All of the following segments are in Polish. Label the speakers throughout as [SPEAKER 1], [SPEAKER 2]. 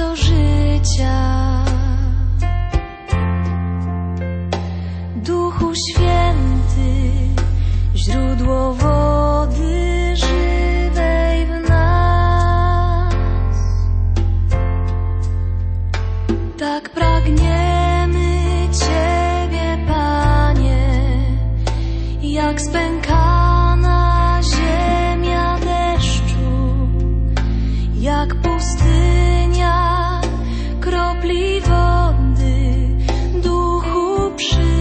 [SPEAKER 1] do życia. Duchu Święty, źródło wody żywej w nas. Tak pragniemy Ciebie, Panie, jak spękana ziemia deszczu, jak pustynia kropli wody. Duchu, przyjdź.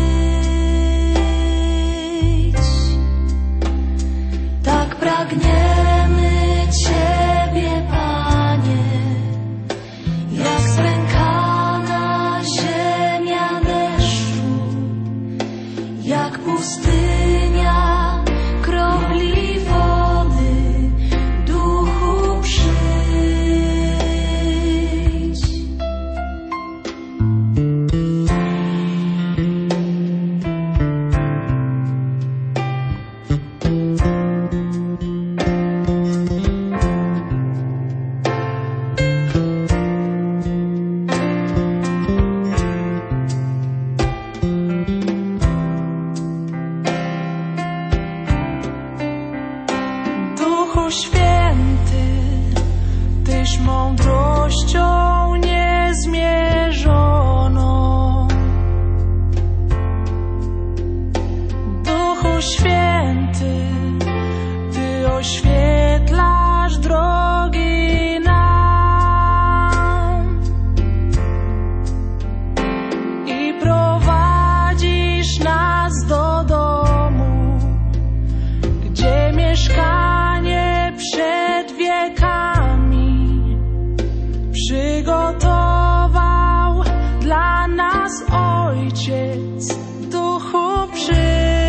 [SPEAKER 1] Tak pragniemy Ciebie, Panie, jak spękana ziemia deszczu, jak pustynia kropli wody. Duchu, przyjdź. Duchu Święty, Tyś mądrością niezmierzoną. Duchu Święty, Ty oświetlasz drogi nam i prowadzisz nas do domu, gdzie mieszkanie przed wiekami przygotował dla nas Ojciec. Duchu, przyjdź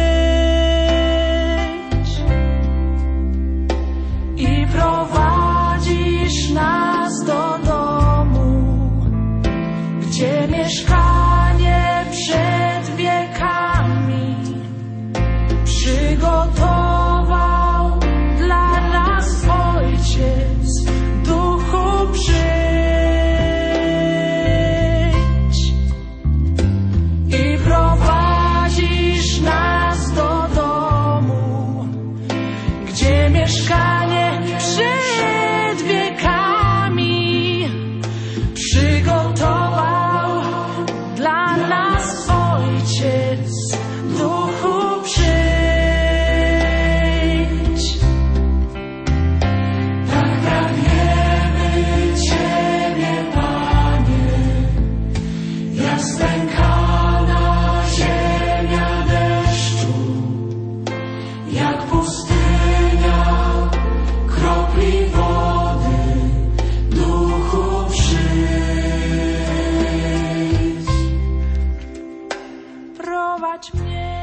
[SPEAKER 1] i prowadzisz nas do domu, gdzie mieszkanie przed wiekami przygotował dla nas Ojciec. Duchu, przyjdź i prowadzisz nas do domu, gdzie mieszkanie przed wiekami przygotował dla nas Ojciec. Duchu, przyjdź. Tak pragniemy Ciebie, Panie, jak spękana ziemia deszczu, jak pustynia kropli wody. Duchu, przyjdź. Prowadź mnie.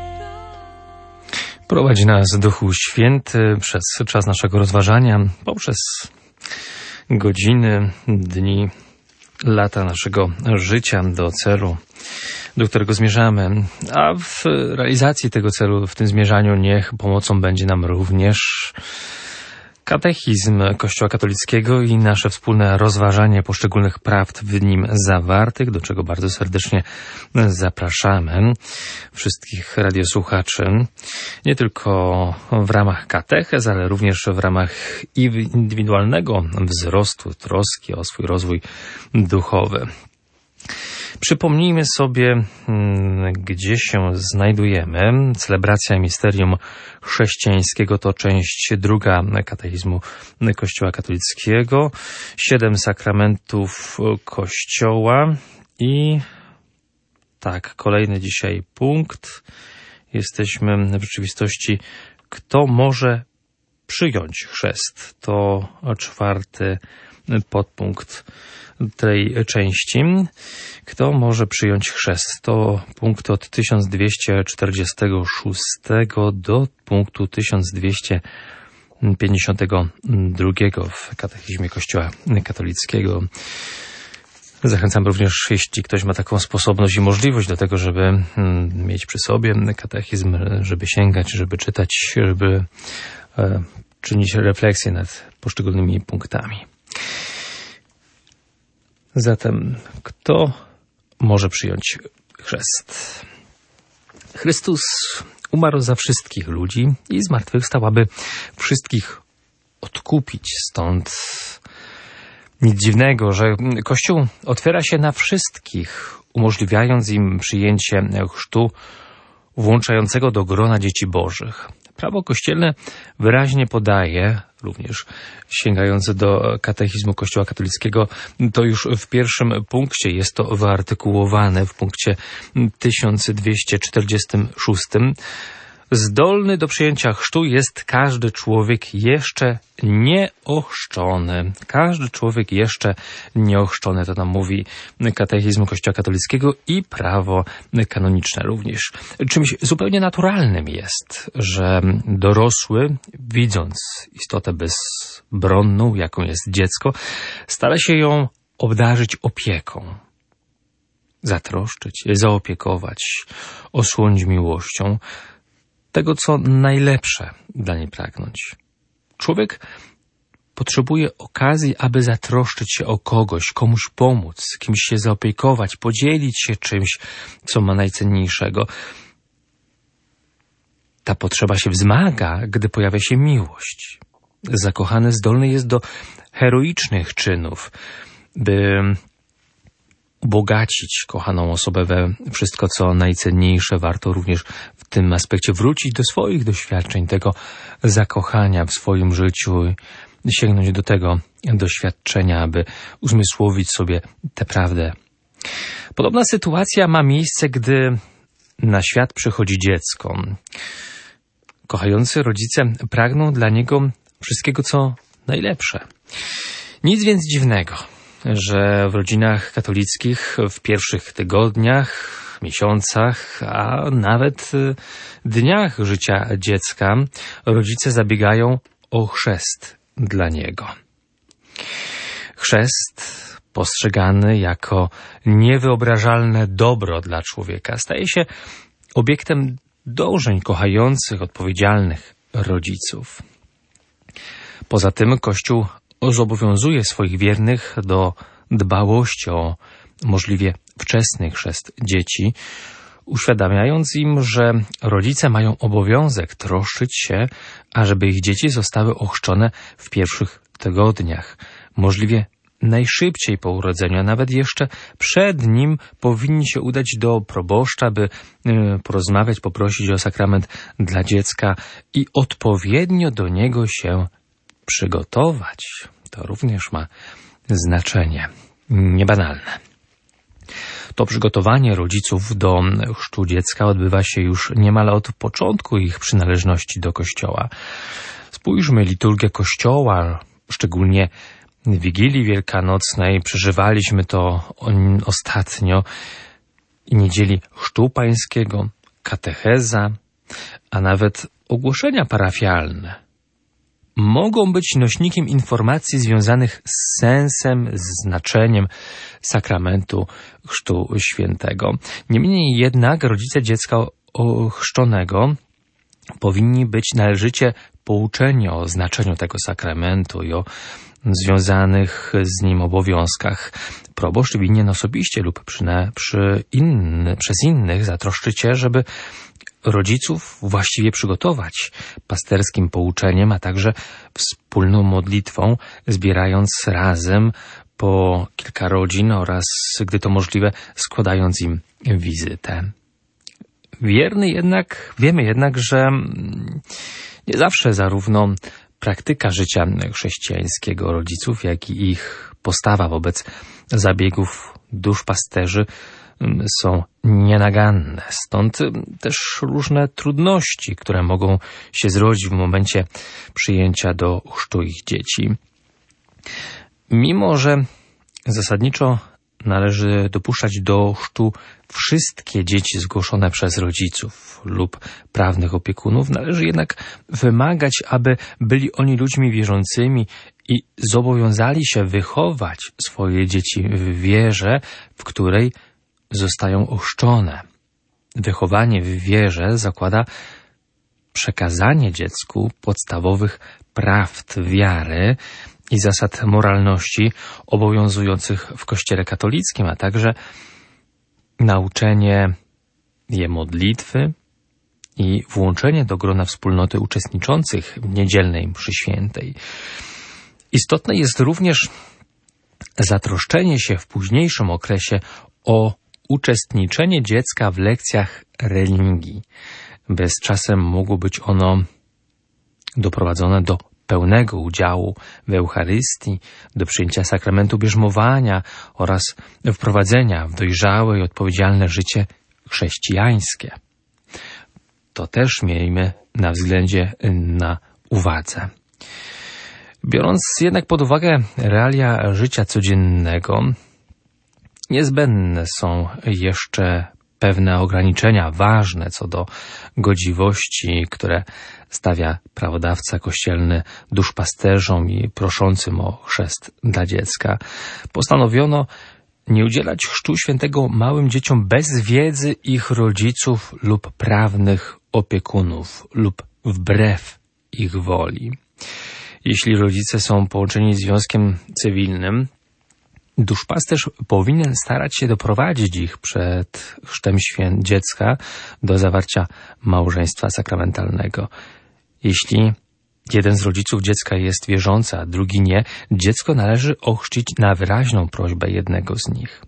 [SPEAKER 2] Prowadź nas, Duchu Święty, przez czas naszego rozważania, poprzez godziny, dni, lata naszego życia do celu, do którego zmierzamy. A w realizacji tego celu, w tym zmierzaniu, niech pomocą będzie nam również katechizm Kościoła katolickiego i nasze wspólne rozważanie poszczególnych prawd w nim zawartych, do czego bardzo serdecznie zapraszamy wszystkich radiosłuchaczy, nie tylko w ramach katechez, ale również w ramach indywidualnego wzrostu, troski o swój rozwój duchowy. Przypomnijmy sobie, gdzie się znajdujemy. Celebracja Misterium Chrześcijańskiego to część druga katechizmu Kościoła katolickiego. 7 sakramentów Kościoła i tak, kolejny dzisiaj punkt. Jesteśmy w rzeczywistości, kto może przyjąć chrzest. To 4. podpunkt tej części. Kto może przyjąć chrzest? To punkt od 1246 do punktu 1252 w katechizmie Kościoła katolickiego. Zachęcam również, jeśli ktoś ma taką sposobność i możliwość do tego, żeby mieć przy sobie katechizm, żeby sięgać, żeby czytać, żeby czynić refleksję nad poszczególnymi punktami. Zatem kto może przyjąć chrzest? Chrystus umarł za wszystkich ludzi i zmartwychwstał, aby wszystkich odkupić. Stąd nic dziwnego, że Kościół otwiera się na wszystkich, umożliwiając im przyjęcie chrztu włączającego do grona dzieci bożych. Prawo kościelne wyraźnie podaje, również sięgając do katechizmu Kościoła katolickiego, to już w pierwszym punkcie jest to wyartykułowane w punkcie 1246. Zdolny do przyjęcia chrztu jest każdy człowiek jeszcze nieochrzczony. Każdy człowiek jeszcze nieochrzczony, to nam mówi katechizm Kościoła katolickiego i prawo kanoniczne również. Czymś zupełnie naturalnym jest, że dorosły, widząc istotę bezbronną, jaką jest dziecko, stara się ją obdarzyć opieką. Zatroszczyć, zaopiekować, osłonić miłością, tego, co najlepsze dla niej pragnąć. Człowiek potrzebuje okazji, aby zatroszczyć się o kogoś, komuś pomóc, kimś się zaopiekować, podzielić się czymś, co ma najcenniejszego. Ta potrzeba się wzmaga, gdy pojawia się miłość. Zakochany zdolny jest do heroicznych czynów, by ubogacić kochaną osobę we wszystko, co najcenniejsze. Warto również w tym aspekcie wrócić do swoich doświadczeń, tego zakochania w swoim życiu i sięgnąć do tego doświadczenia, aby uzmysłowić sobie tę prawdę. Podobna sytuacja ma miejsce, gdy na świat przychodzi dziecko. Kochający rodzice pragną dla niego wszystkiego, co najlepsze. Nic więc dziwnego, że w rodzinach katolickich w pierwszych tygodniach, miesiącach, a nawet dniach życia dziecka rodzice zabiegają o chrzest dla niego. Chrzest, postrzegany jako niewyobrażalne dobro dla człowieka, staje się obiektem dążeń kochających, odpowiedzialnych rodziców. Poza tym Kościół zobowiązuje swoich wiernych do dbałości o możliwie wczesny chrzest dzieci, uświadamiając im, że rodzice mają obowiązek troszczyć się, ażeby ich dzieci zostały ochrzczone w pierwszych tygodniach, możliwie najszybciej po urodzeniu, a nawet jeszcze przed nim powinni się udać do proboszcza, by porozmawiać, poprosić o sakrament dla dziecka i odpowiednio do niego się przygotować. To również ma znaczenie niebanalne. To przygotowanie rodziców do chrztu dziecka odbywa się już niemal od początku ich przynależności do Kościoła. Spójrzmy, liturgię Kościoła, szczególnie Wigilii Wielkanocnej, przeżywaliśmy to ostatnio, i niedzieli chrztu pańskiego, katecheza, a nawet ogłoszenia parafialne mogą być nośnikiem informacji związanych z sensem, z znaczeniem sakramentu chrztu świętego. Niemniej jednak rodzice dziecka ochrzczonego powinni być należycie pouczeni o znaczeniu tego sakramentu i o związanych z nim obowiązkach. Proboszcz winien osobiście lub przez innych zatroszczyć się, żeby rodziców właściwie przygotować pasterskim pouczeniem, a także wspólną modlitwą, zbierając razem po kilka rodzin oraz, gdy to możliwe, składając im wizytę. Wiemy jednak, że nie zawsze zarówno praktyka życia chrześcijańskiego rodziców, jak i ich postawa wobec zabiegów duszpasterzy są nienaganne. Stąd też różne trudności, które mogą się zrodzić w momencie przyjęcia do chrztu ich dzieci. Mimo że zasadniczo należy dopuszczać do chrztu wszystkie dzieci zgłoszone przez rodziców lub prawnych opiekunów, należy jednak wymagać, aby byli oni ludźmi wierzącymi i zobowiązali się wychować swoje dzieci w wierze, w której zostają ochrzczone. Wychowanie w wierze zakłada przekazanie dziecku podstawowych prawd wiary i zasad moralności obowiązujących w Kościele katolickim, a także nauczenie je modlitwy i włączenie do grona wspólnoty uczestniczących w niedzielnej mszy świętej. Istotne jest również zatroszczenie się w późniejszym okresie o uczestniczenie dziecka w lekcjach religii, by z czasem mogło być ono doprowadzone do pełnego udziału w Eucharystii, do przyjęcia sakramentu bierzmowania oraz wprowadzenia w dojrzałe i odpowiedzialne życie chrześcijańskie. To też miejmy na względzie, na uwadze. Biorąc jednak pod uwagę realia życia codziennego, niezbędne są jeszcze pewne ograniczenia ważne co do godziwości, które stawia prawodawca kościelny duszpasterzom i proszącym o chrzest dla dziecka. Postanowiono nie udzielać chrztu świętego małym dzieciom bez wiedzy ich rodziców lub prawnych opiekunów lub wbrew ich woli. Jeśli rodzice są połączeni związkiem cywilnym, duszpasterz powinien starać się doprowadzić ich przed chrztem dziecka do zawarcia małżeństwa sakramentalnego. Jeśli jeden z rodziców dziecka jest wierzący, a drugi nie, dziecko należy ochrzcić na wyraźną prośbę jednego z nich.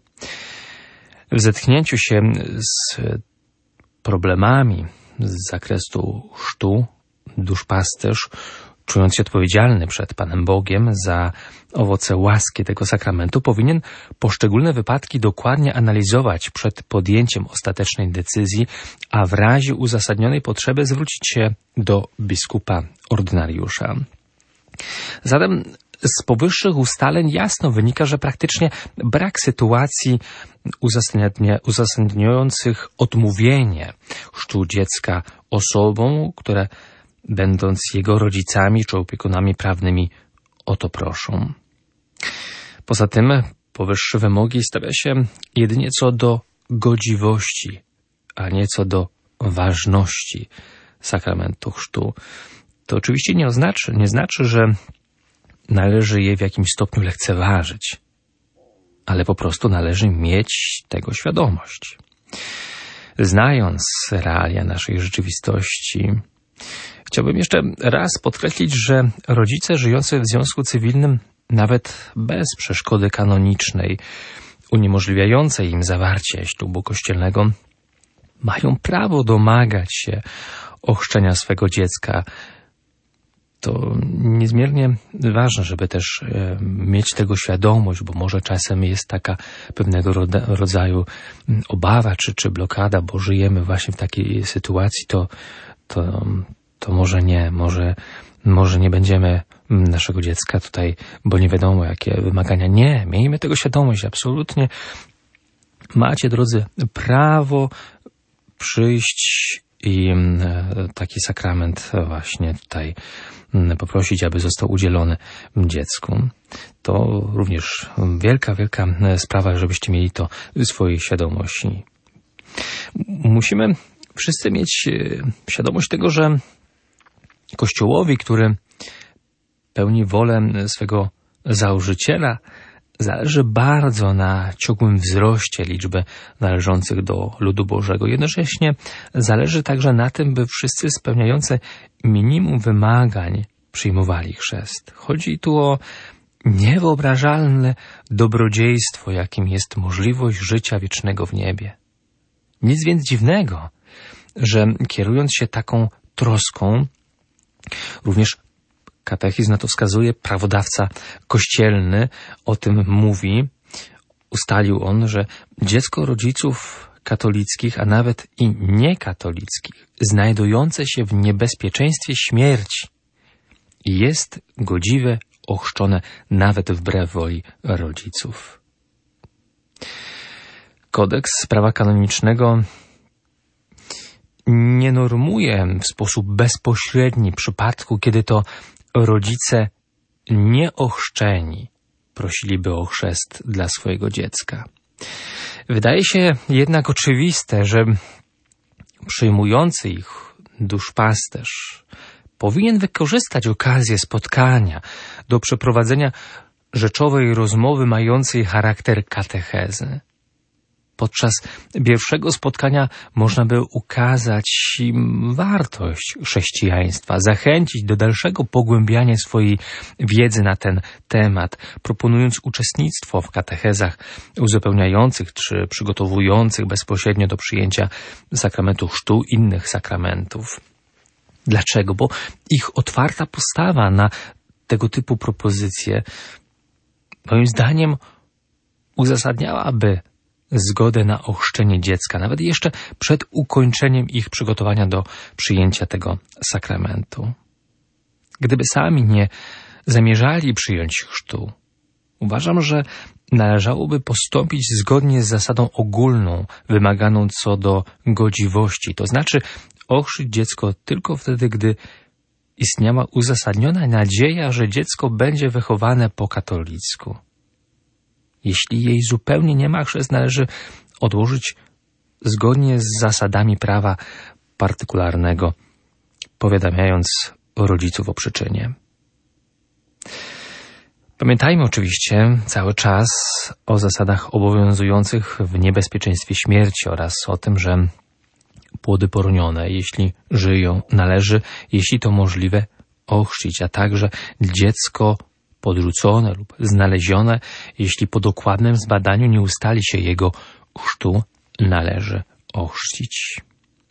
[SPEAKER 2] W zetknięciu się z problemami z zakresu chrztu duszpasterz, czując się odpowiedzialny przed Panem Bogiem za owoce łaski tego sakramentu, powinien poszczególne wypadki dokładnie analizować przed podjęciem ostatecznej decyzji, a w razie uzasadnionej potrzeby zwrócić się do biskupa ordynariusza. Zatem z powyższych ustaleń jasno wynika, że praktycznie brak sytuacji uzasadniających odmówienie chrztu dziecka osobom, które będąc jego rodzicami czy opiekunami prawnymi o to proszą. Poza tym powyższe wymogi stawia się jedynie co do godziwości, a nie co do ważności sakramentu chrztu. To oczywiście nie znaczy, że należy je w jakimś stopniu lekceważyć, ale po prostu należy mieć tego świadomość. Znając realia naszej rzeczywistości, chciałbym jeszcze raz podkreślić, że rodzice żyjący w związku cywilnym, nawet bez przeszkody kanonicznej, uniemożliwiającej im zawarcie ślubu kościelnego, mają prawo domagać się ochrzczenia swego dziecka. To niezmiernie ważne, żeby też mieć tego świadomość, bo może czasem jest taka pewnego rodzaju obawa czy blokada, bo żyjemy właśnie w takiej sytuacji, to może nie, może nie będziemy naszego dziecka tutaj, bo nie wiadomo jakie wymagania. Nie, miejmy tego świadomość, absolutnie. Macie, drodzy, prawo przyjść i taki sakrament właśnie tutaj poprosić, aby został udzielony dziecku. To również wielka sprawa, żebyście mieli to w swojej świadomości. Musimy wszyscy mieć świadomość tego, że Kościołowi, który pełni wolę swego założyciela, zależy bardzo na ciągłym wzroście liczby należących do ludu Bożego. Jednocześnie zależy także na tym, by wszyscy spełniający minimum wymagań przyjmowali chrzest. Chodzi tu o niewyobrażalne dobrodziejstwo, jakim jest możliwość życia wiecznego w niebie. Nic więc dziwnego, że kierując się taką troską, również katechizm na to wskazuje, prawodawca kościelny o tym mówi, ustalił on, że dziecko rodziców katolickich, a nawet i niekatolickich, znajdujące się w niebezpieczeństwie śmierci, jest godziwe ochrzczone nawet wbrew woli rodziców. Kodeks prawa kanonicznego nie normuje w sposób bezpośredni przypadku, kiedy to rodzice nieochrzczeni prosiliby o chrzest dla swojego dziecka. Wydaje się jednak oczywiste, że przyjmujący ich duszpasterz powinien wykorzystać okazję spotkania do przeprowadzenia rzeczowej rozmowy mającej charakter katechezy. Podczas pierwszego spotkania można by ukazać im wartość chrześcijaństwa, zachęcić do dalszego pogłębiania swojej wiedzy na ten temat, proponując uczestnictwo w katechezach uzupełniających czy przygotowujących bezpośrednio do przyjęcia sakramentu chrztu innych sakramentów. Dlaczego? Bo ich otwarta postawa na tego typu propozycje, moim zdaniem, uzasadniałaby zgodę na ochrzczenie dziecka, nawet jeszcze przed ukończeniem ich przygotowania do przyjęcia tego sakramentu. Gdyby sami nie zamierzali przyjąć chrztu, uważam, że należałoby postąpić zgodnie z zasadą ogólną, wymaganą co do godziwości, to znaczy ochrzyć dziecko tylko wtedy, gdy istniała uzasadniona nadzieja, że dziecko będzie wychowane po katolicku. Jeśli jej zupełnie nie ma, chrzest należy odłożyć zgodnie z zasadami prawa partykularnego, powiadamiając rodziców o przyczynie. Pamiętajmy oczywiście cały czas o zasadach obowiązujących w niebezpieczeństwie śmierci oraz o tym, że płody poronione, jeśli żyją, należy, jeśli to możliwe, ochrzcić, a także dziecko podrzucone lub znalezione, jeśli po dokładnym zbadaniu nie ustali się jego chrztu, należy ochrzcić.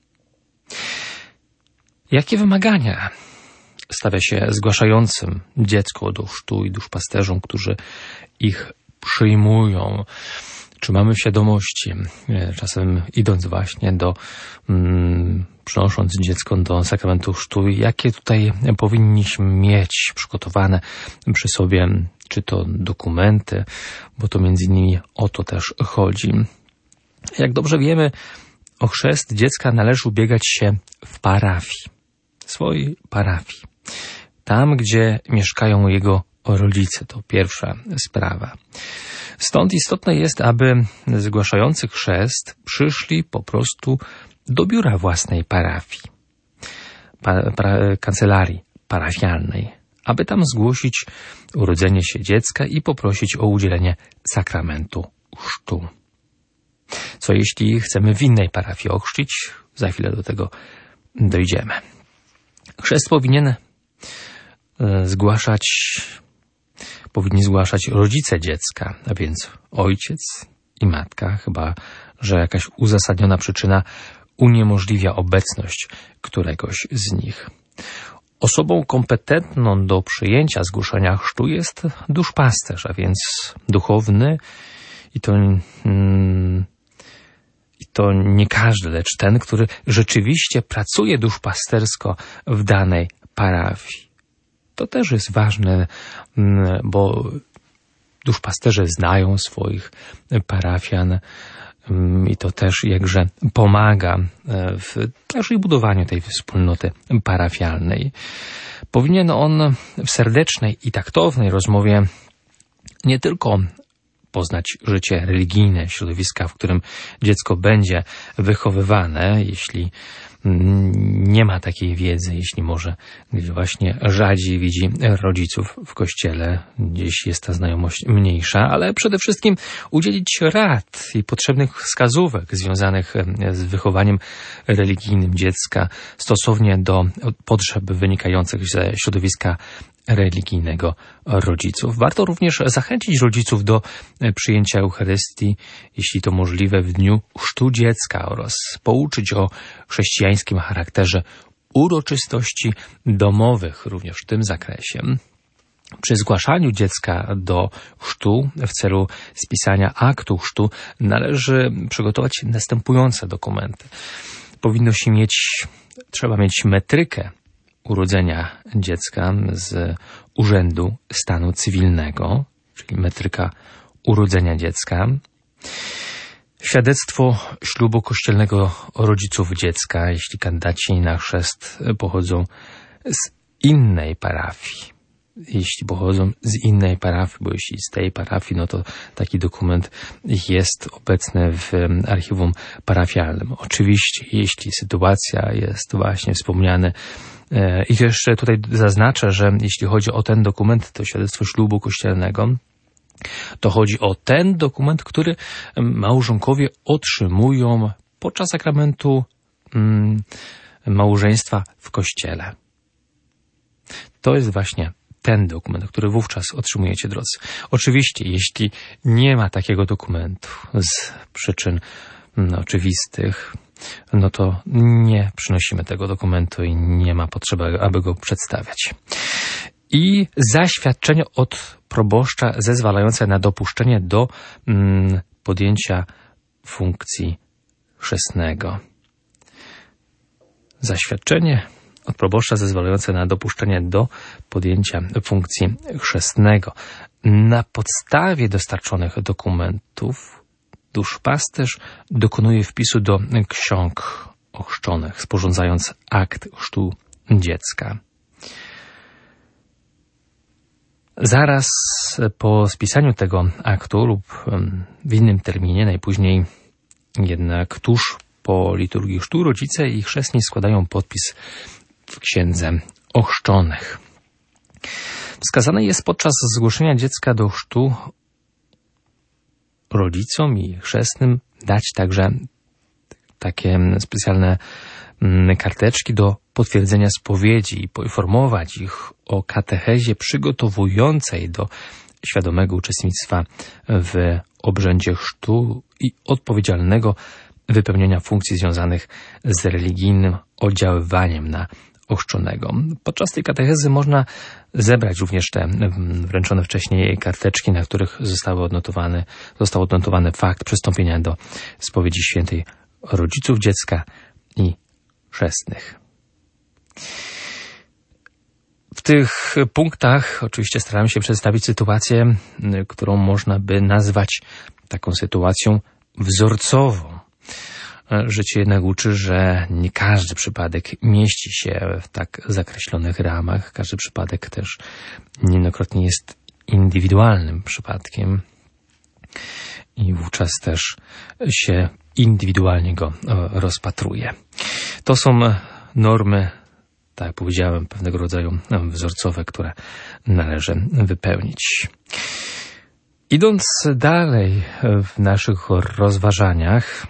[SPEAKER 2] Jakie wymagania stawia się zgłaszającym dziecko do chrztu i duszpasterzom, którzy ich przyjmują? Czy mamy świadomość, czasem idąc właśnie przynosząc dziecko do sakramentu chrztu, jakie tutaj powinniśmy mieć przygotowane przy sobie, czy to dokumenty, bo to między innymi o to też chodzi. Jak dobrze wiemy, o chrzest dziecka należy ubiegać się w parafii, swojej parafii. Tam, gdzie mieszkają jego rodzice, to pierwsza sprawa. Stąd istotne jest, aby zgłaszający chrzest przyszli po prostu do biura własnej parafii, kancelarii parafialnej, aby tam zgłosić urodzenie się dziecka i poprosić o udzielenie sakramentu chrztu. Co jeśli chcemy w innej parafii ochrzcić? Za chwilę do tego dojdziemy. Chrzest powinni zgłaszać rodzice dziecka, a więc ojciec i matka, chyba że jakaś uzasadniona przyczyna uniemożliwia obecność któregoś z nich. Osobą kompetentną do przyjęcia zgłoszenia chrztu jest duszpasterz, a więc duchowny i to nie każdy, lecz ten, który rzeczywiście pracuje duszpastersko w danej parafii. To też jest ważne, bo duszpasterze znają swoich parafian i to też jakże pomaga w budowaniu tej wspólnoty parafialnej. Powinien on w serdecznej i taktownej rozmowie nie tylko poznać życie religijne środowiska, w którym dziecko będzie wychowywane, jeśli nie ma takiej wiedzy, jeśli może gdzieś właśnie rzadziej widzi rodziców w kościele, gdzieś jest ta znajomość mniejsza, ale przede wszystkim udzielić rad i potrzebnych wskazówek związanych z wychowaniem religijnym dziecka stosownie do potrzeb wynikających ze środowiska religijnego rodziców. Warto również zachęcić rodziców do przyjęcia Eucharystii, jeśli to możliwe, w dniu chrztu dziecka oraz pouczyć o chrześcijańskim charakterze uroczystości domowych również w tym zakresie. Przy zgłaszaniu dziecka do chrztu w celu spisania aktu chrztu należy przygotować następujące dokumenty. Trzeba mieć metrykę urodzenia dziecka z Urzędu Stanu Cywilnego, czyli metryka urodzenia dziecka, świadectwo ślubu kościelnego rodziców dziecka, jeśli kandydaci na chrzest pochodzą z innej parafii. jeśli pochodzą z innej parafii, bo jeśli z tej parafii, no to taki dokument jest obecny w archiwum parafialnym. Oczywiście, jeśli sytuacja jest właśnie wspomniane, i jeszcze tutaj zaznaczę, że jeśli chodzi o ten dokument, to świadectwo ślubu kościelnego, to chodzi o ten dokument, który małżonkowie otrzymują podczas sakramentu małżeństwa w kościele. To jest właśnie ten dokument, który wówczas otrzymujecie, drodzy. Oczywiście, jeśli nie ma takiego dokumentu z przyczyn oczywistych, no to nie przynosimy tego dokumentu i nie ma potrzeby, aby go przedstawiać. I zaświadczenie od proboszcza zezwalające na dopuszczenie do podjęcia funkcji chrzestnego. Zaświadczenie od proboszcza zezwalające na dopuszczenie do podjęcia funkcji chrzestnego. Na podstawie dostarczonych dokumentów duszpasterz dokonuje wpisu do ksiąg ochrzczonych, sporządzając akt chrztu dziecka. Zaraz po spisaniu tego aktu lub w innym terminie, najpóźniej jednak tuż po liturgii chrztu, rodzice i chrzestni składają podpis w księdze ochrzczonych. Wskazane jest podczas zgłoszenia dziecka do chrztu rodzicom i chrzestnym dać także takie specjalne karteczki do potwierdzenia spowiedzi i poinformować ich o katechezie przygotowującej do świadomego uczestnictwa w obrzędzie chrztu i odpowiedzialnego wypełnienia funkcji związanych z religijnym oddziaływaniem na ochrzczonego. Podczas tej katechezy można zebrać również te wręczone wcześniej karteczki, na których został odnotowany fakt przystąpienia do spowiedzi świętej rodziców dziecka i chrzestnych. W tych punktach oczywiście staramy się przedstawić sytuację, którą można by nazwać taką sytuacją wzorcową. Życie jednak uczy, że nie każdy przypadek mieści się w tak zakreślonych ramach. Każdy przypadek też niejednokrotnie jest indywidualnym przypadkiem i wówczas też się indywidualnie go rozpatruje. To są normy, tak jak powiedziałem, pewnego rodzaju wzorcowe, które należy wypełnić. Idąc dalej w naszych rozważaniach,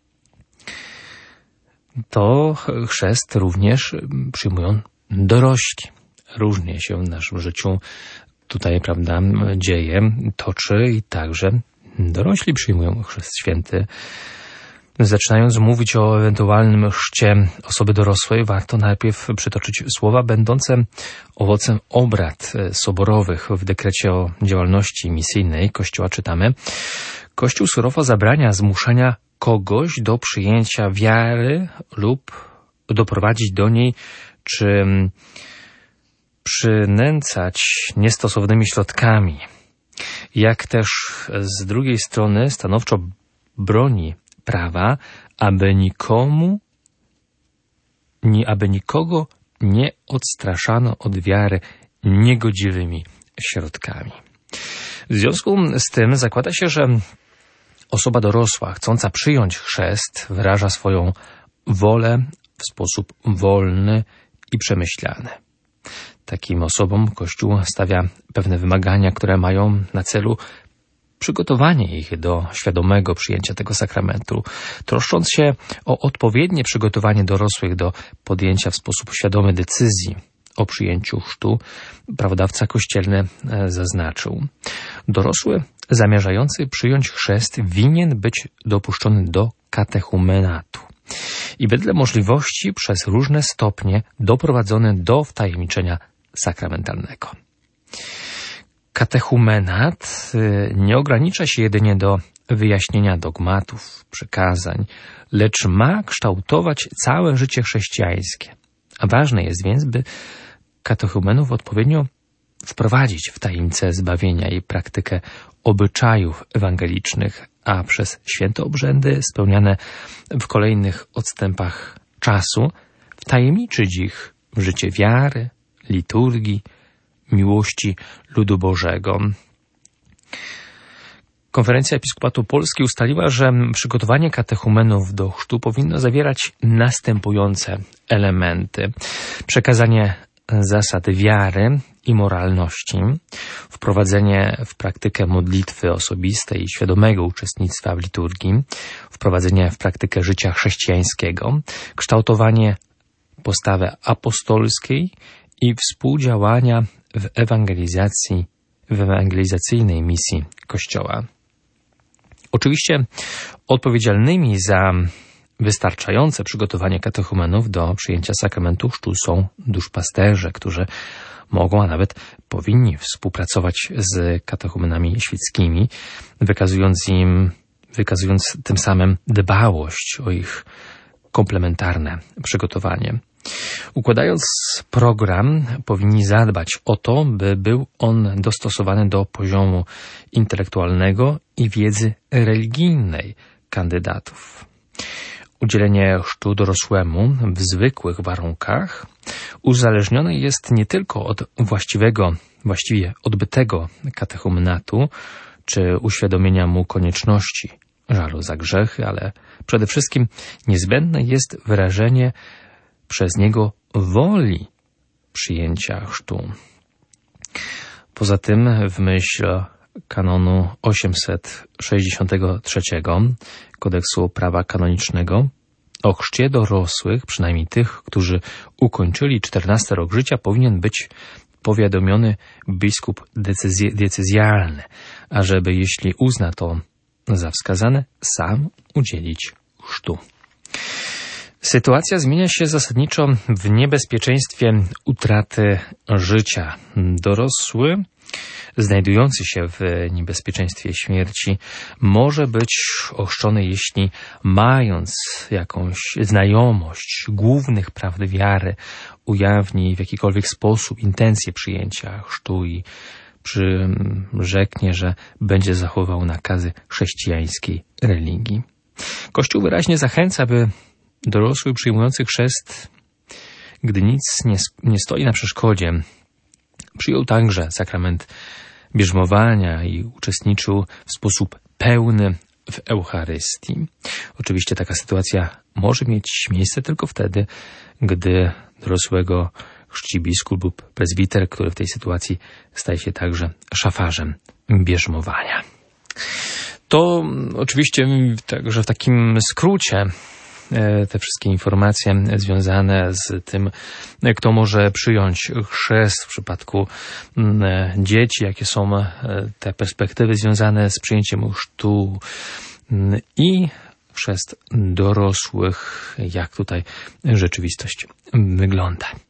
[SPEAKER 2] to chrzest również przyjmują dorośli. Różnie się w naszym życiu tutaj, prawda, dzieje, toczy i także dorośli przyjmują chrzest święty. Zaczynając mówić o ewentualnym chrzcie osoby dorosłej, warto najpierw przytoczyć słowa będące owocem obrad soborowych. W dekrecie o działalności misyjnej Kościoła czytamy: Kościół surowo zabrania zmuszenia kogoś do przyjęcia wiary lub doprowadzić do niej, czy przynęcać niestosownymi środkami. Jak też z drugiej strony stanowczo broni prawa, aby nikogo nie odstraszano od wiary niegodziwymi środkami. W związku z tym zakłada się, że osoba dorosła, chcąca przyjąć chrzest, wyraża swoją wolę w sposób wolny i przemyślany. Takim osobom Kościół stawia pewne wymagania, które mają na celu przygotowanie ich do świadomego przyjęcia tego sakramentu. Troszcząc się o odpowiednie przygotowanie dorosłych do podjęcia w sposób świadomy decyzji o przyjęciu chrztu, prawodawca kościelny zaznaczył: dorosły zamierzający przyjąć chrzest winien być dopuszczony do katechumenatu i wedle możliwości przez różne stopnie doprowadzony do wtajemniczenia sakramentalnego. Katechumenat nie ogranicza się jedynie do wyjaśnienia dogmatów, przykazań, lecz ma kształtować całe życie chrześcijańskie. A ważne jest więc, by katechumenów odpowiednio wprowadzić w tajemnicę zbawienia i praktykę obyczajów ewangelicznych, a przez święte obrzędy spełniane w kolejnych odstępach czasu wtajemniczyć ich w życie wiary, liturgii, miłości ludu Bożego. Konferencja Episkopatu Polski ustaliła, że przygotowanie katechumenów do chrztu powinno zawierać następujące elementy. Przekazanie zasad wiary i moralności, wprowadzenie w praktykę modlitwy osobistej i świadomego uczestnictwa w liturgii, wprowadzenie w praktykę życia chrześcijańskiego, kształtowanie postawy apostolskiej i współdziałania w ewangelizacyjnej misji Kościoła. Oczywiście odpowiedzialnymi za wystarczające przygotowanie katechumenów do przyjęcia sakramentu chrztu są duszpasterze, którzy mogą, a nawet powinni współpracować z katechumenami świeckimi, wykazując tym samym dbałość o ich komplementarne przygotowanie. Układając program, powinni zadbać o to, by był on dostosowany do poziomu intelektualnego i wiedzy religijnej kandydatów. Udzielenie chrztu dorosłemu w zwykłych warunkach uzależnione jest nie tylko od właściwie odbytego katechumenatu czy uświadomienia mu konieczności żalu za grzechy, ale przede wszystkim niezbędne jest wyrażenie przez niego woli przyjęcia chrztu. Poza tym w myśl kanonu 863 Kodeksu Prawa Kanonicznego o chrzcie dorosłych, przynajmniej tych, którzy ukończyli 14 rok życia, powinien być powiadomiony biskup decyzjalny, ażeby, jeśli uzna to za wskazane, sam udzielić chrztu. Sytuacja zmienia się zasadniczo w niebezpieczeństwie utraty życia. Dorosły, znajdujący się w niebezpieczeństwie śmierci, może być ochrzczony, jeśli mając jakąś znajomość głównych prawd wiary, ujawni w jakikolwiek sposób intencję przyjęcia chrztu i przyrzeknie, że będzie zachował nakazy chrześcijańskiej religii. Kościół wyraźnie zachęca, by dorosły przyjmujący chrzest, gdy nic nie stoi na przeszkodzie, przyjął także sakrament bierzmowania i uczestniczył w sposób pełny w Eucharystii. Oczywiście taka sytuacja może mieć miejsce tylko wtedy, gdy dorosłego chrzci biskup lub prezbiter, który w tej sytuacji staje się także szafarzem bierzmowania. To oczywiście także w takim skrócie te wszystkie informacje związane z tym, kto może przyjąć chrzest w przypadku dzieci, jakie są te perspektywy związane z przyjęciem chrztu i chrzest dorosłych, jak tutaj rzeczywistość wygląda.